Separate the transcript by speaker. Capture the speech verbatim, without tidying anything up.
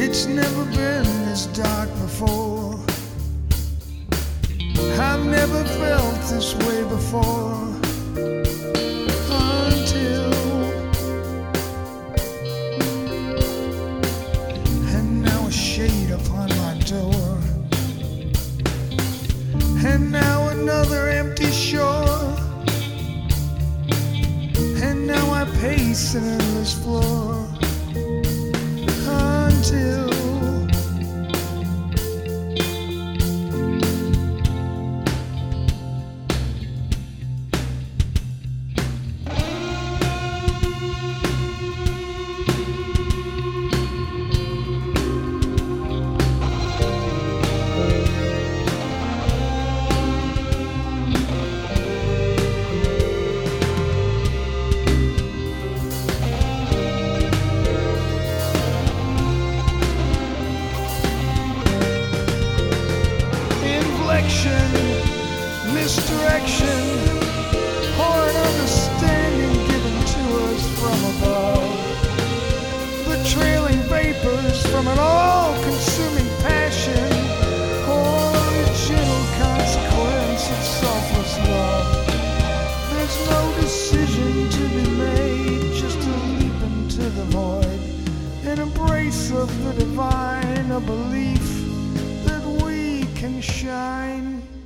Speaker 1: It's never been this dark before. I've never felt this way before. Until, and now a shade upon my door, and now another empty shore, and now I pace an endless floor. Until misdirection, or an understanding given to us from above. The trailing vapors from an all-consuming passion, or a gentle consequence of selfless love. There's no decision to be made, just a leap into the void, an embrace of the divine, a belief that we can shine.